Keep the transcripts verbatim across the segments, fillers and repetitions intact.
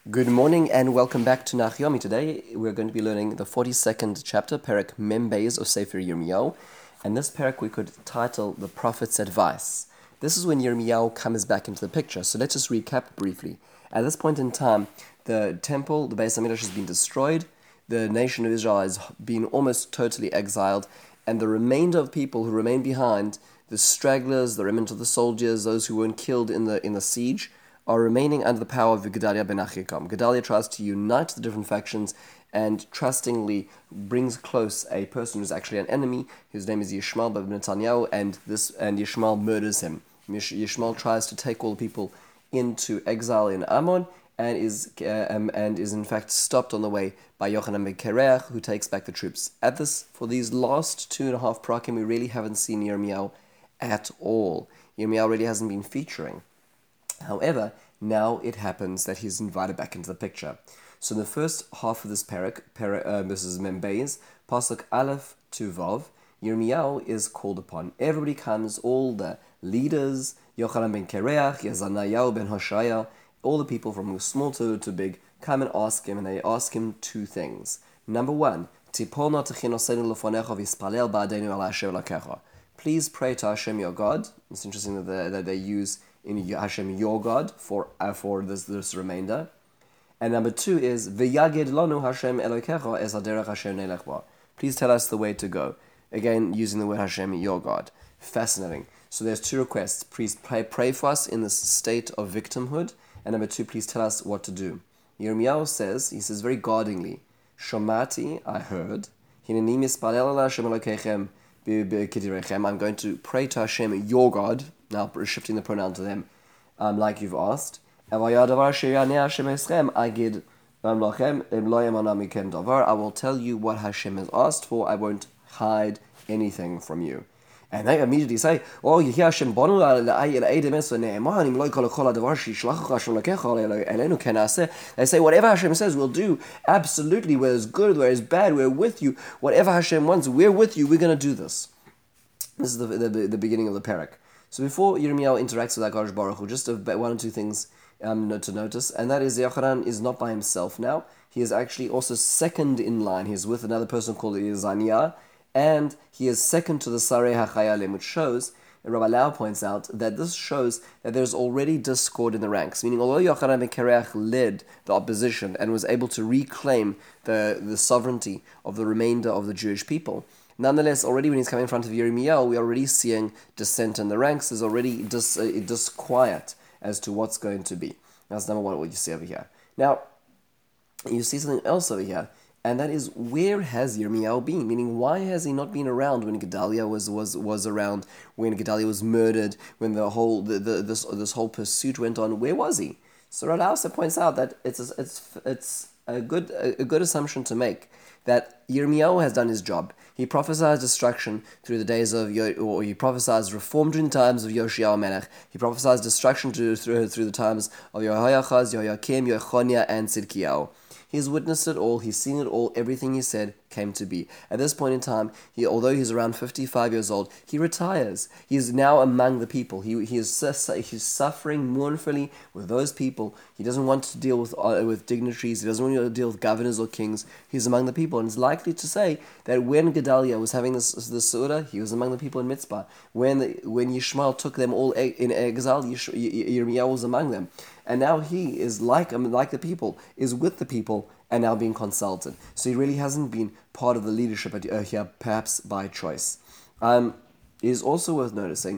Good morning and welcome back to Nach Yomi. Today we're going to be learning the forty-second chapter, Perek Membeis of Sefer Yirmiyahu. And this Perek we could title The Prophet's Advice. This is when Yirmiyahu comes back into the picture. So let's just recap briefly. At this point in time, the temple, the Beis HaMikdash has been destroyed, the nation of Israel has been almost totally exiled, and the remainder of people who remain behind, the stragglers, the remnant of the soldiers, those who weren't killed in the in the siege, are remaining under the power of Gedaliah ben Achikam. Gedaliah tries to unite the different factions and trustingly brings close a person who's actually an enemy, whose name is Yishmael ben Netanyahu, and this and Yishmael murders him. Yishmael tries to take all the people into exile in Ammon, and is uh, um, and is in fact stopped on the way by Yochanan ben Kareach, who takes back the troops. At this, for these last two and a half prakim, we really haven't seen Yirmiyahu at all. Yirmiyahu really hasn't been featuring. However, now it happens that he's invited back into the picture. So in the first half of this parak, para, uh, this is Membeis, Pasuk Aleph to Vav, Yirmiyahu is called upon. Everybody comes, all the leaders, Yochanan ben Kareach, Yazanayahu ben Hoshaya, all the people from small to, to big, come and ask him, and they ask him two things. Number one, Tipol na techinoseinu lefonecha v'yispalel ba'adeinu ala Hashem lakecha. Please pray to Hashem your God. It's interesting that they, that they use in Hashem your God for uh, for this this remainder. And number two is V'yagid lanu Hashem Elokecha es haderech Hashem nelech ba. Please tell us the way to go. Again, using the word Hashem your God. Fascinating. So there's two requests. Please pray, pray for us in this state of victimhood. And number two, please tell us what to do. Yirmiyahu says, he says very guardingly, Shomati, I heard, Hineni mispalel ala Hashem Elokechem b'kedirechem. I'm going to pray to Hashem your God. Now shifting the pronoun to them, um, like you've asked. I will tell you what Hashem has asked for. I won't hide anything from you. And they immediately say, "Oh, you hear Hashem bonu They say, whatever Hashem says, we'll do. Absolutely, whether it's good, whether it's bad, we're with you. Whatever Hashem wants, we're with you. We're going to do this." This is the, the, the beginning of the parak. So before Yirmiyahu interacts with HaKadosh Baruch Hu, just one or two things um, to notice, and that is Yochanan is not by himself now. He is actually also second in line. He's with another person called Yezaniah, and he is second to the Sarei HaChayalim, which shows, and Rabbi Lau points out, that this shows that there's already discord in the ranks, meaning although Yochanan ben Kareach led the opposition and was able to reclaim the, the sovereignty of the remainder of the Jewish people, nonetheless, already when he's coming in front of Yirmiyahu, we're already seeing dissent in the ranks. There's already dis, uh, disquiet as to what's going to be. That's number one, what you see over here. Now, you see something else over here, and that is, where has Yirmiyahu been? Meaning, why has he not been around when Gedaliah was was, was around, when Gedaliah was murdered, when the whole the, the this this whole pursuit went on? Where was he? So Rav also points out that it's a, it's it's a good a, a good assumption to make that Yirmiyahu has done his job. He prophesied destruction through the days of, Yo- or he prophesied reform during the times of Yoshiyahu Melech. He prophesied destruction through, through, through the times of Yehoiachaz, Yehoiakim, Yechonia, and Tzidkiyahu. He's witnessed it all, he's seen it all, everything he said came to be. At this point in time, he, although he's around fifty-five years old, he retires. He is now among the people. He, he is he's suffering mournfully with those people. He doesn't want to deal with uh, with dignitaries, he doesn't want to deal with governors or kings. He's among the people, and it's likely to say that when Gedaliah was having this this Surah, he was among the people in Mitzpah. When the, when Yishmael took them all in exile, Yish, Yirmiyahu was among them. And now he is like I mean, like the people, is with the people, and now being consulted. So he really hasn't been part of the leadership at, uh, here, perhaps by choice. Um, it is also worth noticing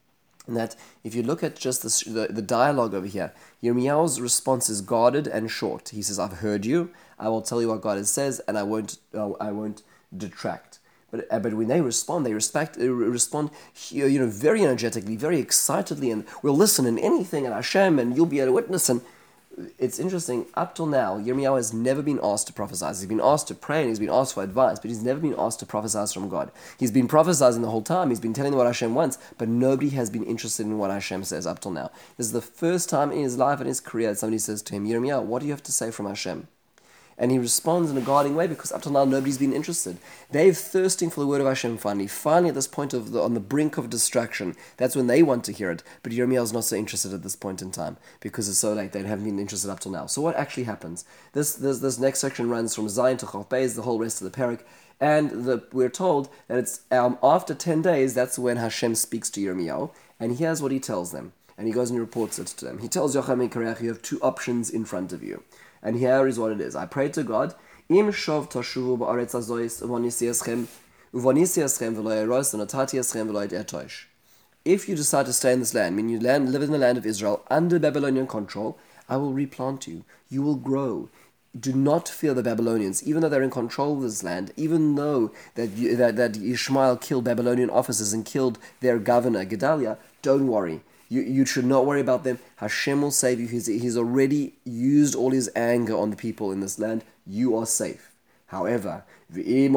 that if you look at just this, the, the dialogue over here, Yirmiyahu's response is guarded and short. He says, "I've heard you. I will tell you what God says, and I won't uh, I won't detract." But uh, but when they respond, they respect uh, respond you know very energetically, very excitedly, and we'll listen in anything and Hashem, and you'll be able to witness. And it's interesting. Up till now, Yirmiyahu has never been asked to prophesy. He's been asked to pray and he's been asked for advice, but he's never been asked to prophesy from God. He's been prophesying the whole time. He's been telling them what Hashem wants, but nobody has been interested in what Hashem says up till now. This is the first time in his life and his career that somebody says to him, "Yirmiyahu, what do you have to say from Hashem?" And he responds in a guarding way because up till now nobody's been interested. They're thirsting for the word of Hashem finally. Finally at this point of the, on the brink of destruction. That's when they want to hear it. But Yirmiyahu is not so interested at this point in time because it's so late. They haven't been interested up till now. So what actually happens? This this, this next section runs from Zion to Chof Beis, the whole rest of the parak. And the, we're told that it's um, after ten days, that's when Hashem speaks to Yirmiyahu. And here's what he tells them. And he goes and reports it to them. He tells Yochanan ben Kareach, you have two options in front of you. And here is what it is. I pray to God, Im shov tashuvu ba'aretz hazois uvanisi eschem uvanisi eschem v'lo yeros v'natati eschem v'lo etosh. If you decide to stay in this land, meaning you land, live in the land of Israel under Babylonian control, I will replant you. You will grow. Do not fear the Babylonians, even though they're in control of this land, even though that, you, that, that Ishmael killed Babylonian officers and killed their governor, Gedaliah, don't worry. You, you should not worry about them. Hashem will save you. He's, he's already used all his anger on the people in this land. You are safe. However, you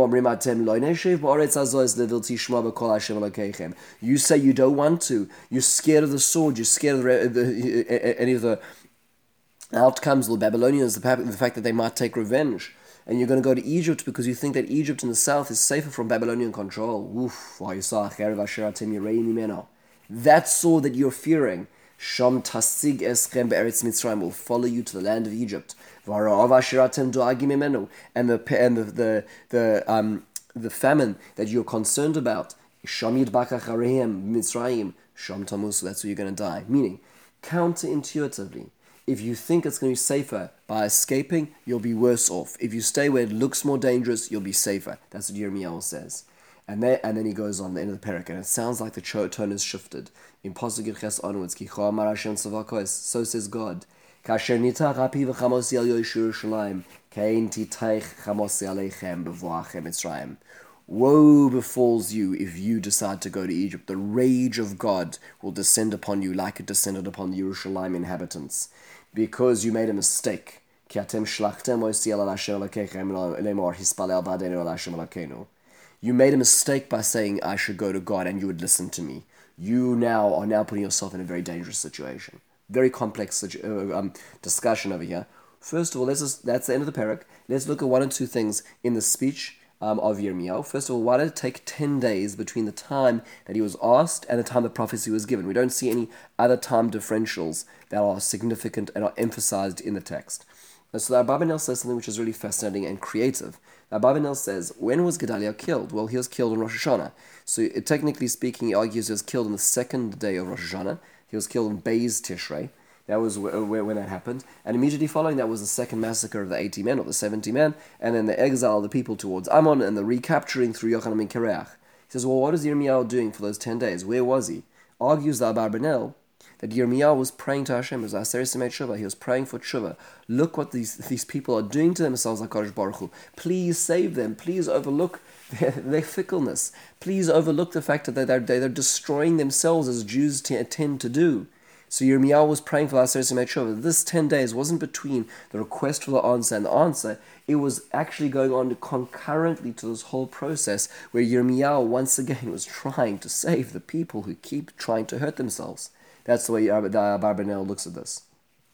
say you don't want to. You're scared of the sword. You're scared of the, the, any of the outcomes of the Babylonians, the, the fact that they might take revenge. And you're going to go to Egypt because you think that Egypt in the south is safer from Babylonian control. Oof. That sword that you're fearing, Sham tasig eschem be'eretz Mitzrayim, will follow you to the land of Egypt. And the and the the the um the famine that you're concerned about, Shamid bakacharehem Mitzrayim, Sham tamus. That's where you're going to die. Meaning, counterintuitively, if you think it's going to be safer by escaping, you'll be worse off. If you stay where it looks more dangerous, you'll be safer. That's what Yirmiyahu says. And then, and then he goes on the end of the parak, and it sounds like the tone has shifted. In Pasuk Yud Ches onwards, Ki Cho Amar Hashem Tzavakos, so says God, Kasher nitach api v'chamosi al yoish Yerushalayim, kein titaich chamosi aleichem b'voachem Mitzrayim. Woe befalls you if you decide to go to Egypt. The rage of God will descend upon you like it descended upon the Yerushalayim inhabitants, because you made a mistake. Ki atem shlachtem oisi al Hashem Elokeichem lemor hispalel b'adenu al Hashem Elokeinu. You made a mistake by saying I should go to God and you would listen to me. You now are now putting yourself in a very dangerous situation. Very complex situ- uh, um, discussion over here. First of all, let's just, that's the end of the parak. Let's look at one or two things in the speech um, of Yirmiyahu. First of all, why did it take ten days between the time that he was asked and the time the prophecy was given? We don't see any other time differentials that are significant and are emphasized in the text. So the Abarbanel says something which is really fascinating and creative. The Abarbanel says, when was Gedaliah killed? Well, he was killed on Rosh Hashanah. So uh, technically speaking, he argues he was killed on the second day of Rosh Hashanah. He was killed on Beis Tishrei. That was w- w- when that happened. And immediately following that was the second massacre of the eighty men, or the seventy men, and then the exile of the people towards Ammon, and the recapturing through Yochanan ben Kareach. He says, well, what is Yirmiyahu doing for those ten days? Where was he? Argues the Abarbanel that Yirmiyahu was praying to Hashem. It was Aseret Simei Tshuva. He was praying for Tshuva. Look what these these people are doing to themselves, HaKadosh Baruch Hu. Please save them. Please overlook their, their fickleness. Please overlook the fact that they're, they're destroying themselves as Jews t- tend to do. So Yirmiyahu was praying for Aseret Simei Tshuva. This ten days wasn't between the request for the answer and the answer. It was actually going on concurrently to this whole process where Yirmiyahu once again was trying to save the people who keep trying to hurt themselves. That's the way the Abarbanel looks at this.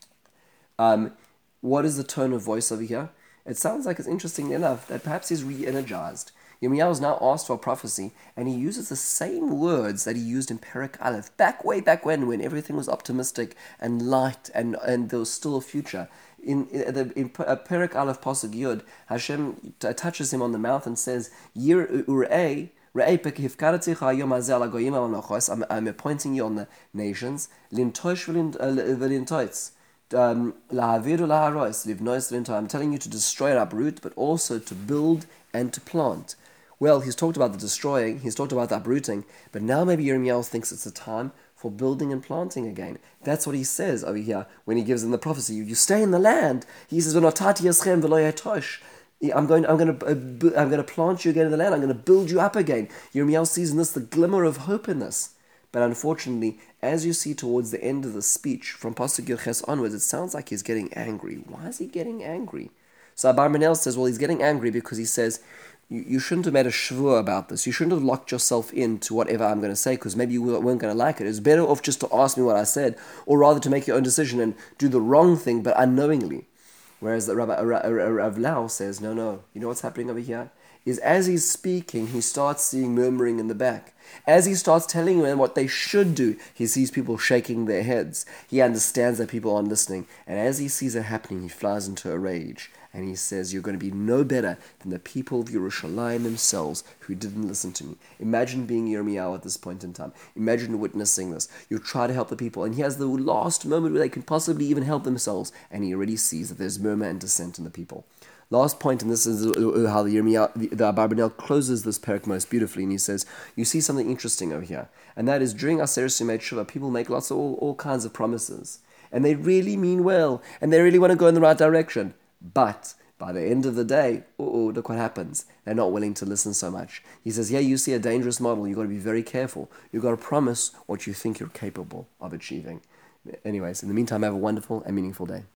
Um, what is the tone of voice over here? It sounds like it's interesting enough that perhaps he's re-energized. Yirmiyahu is now asked for a prophecy, and he uses the same words that he used in Perek Aleph, back way back when, when everything was optimistic and light, and, and there was still a future. In, in, the, in Perek Aleph Pasuk Yud, Hashem t- touches him on the mouth and says, Yir Urei, I'm appointing you on the nations. Um, I'm telling you to destroy and uproot, but also to build and to plant. Well, he's talked about the destroying, he's talked about the uprooting, but now maybe Yirmiyahu thinks it's the time for building and planting again. That's what he says over here when he gives them the prophecy. You, you stay in the land. He says, I'm going, I'm going to, uh, I'm going to plant you again in the land. I'm going to build you up again. Yirmiyahu sees in this the glimmer of hope in this. But unfortunately, as you see towards the end of the speech, from Pasuk Yud Ches onwards, it sounds like he's getting angry. Why is he getting angry? So Abarbanel says, well, he's getting angry because he says, you, you shouldn't have made a shvur about this. You shouldn't have locked yourself into whatever I'm going to say, because maybe you weren't going to like it. It's better off just to ask me what I said, or rather to make your own decision and do the wrong thing, but unknowingly. Whereas the Rabbi, Rav Lau says, no, no, you know what's happening over here? Is as he's speaking, he starts seeing murmuring in the back. As he starts telling them what they should do, he sees people shaking their heads. He understands that people aren't listening. And as he sees it happening, he flies into a rage. And he says, you're going to be no better than the people of Yerushalayim themselves who didn't listen to me. Imagine being Yirmiyahu at this point in time. Imagine witnessing this. You try to help the people, and he has the last moment where they can possibly even help themselves, and he already sees that there's murmur and dissent in the people. Last point, and this is how the Yirmiyahu, the, the Abarbanel closes this parak most beautifully, and he says, you see something interesting over here, and that is during Aseret Yemei Teshuvah, people make lots of all, all kinds of promises, and they really mean well, and they really want to go in the right direction. But by the end of the day, oh, look what happens. They're not willing to listen so much. He says, yeah, you see a dangerous model. You've got to be very careful. You've got to promise what you think you're capable of achieving. Anyways, in the meantime, have a wonderful and meaningful day.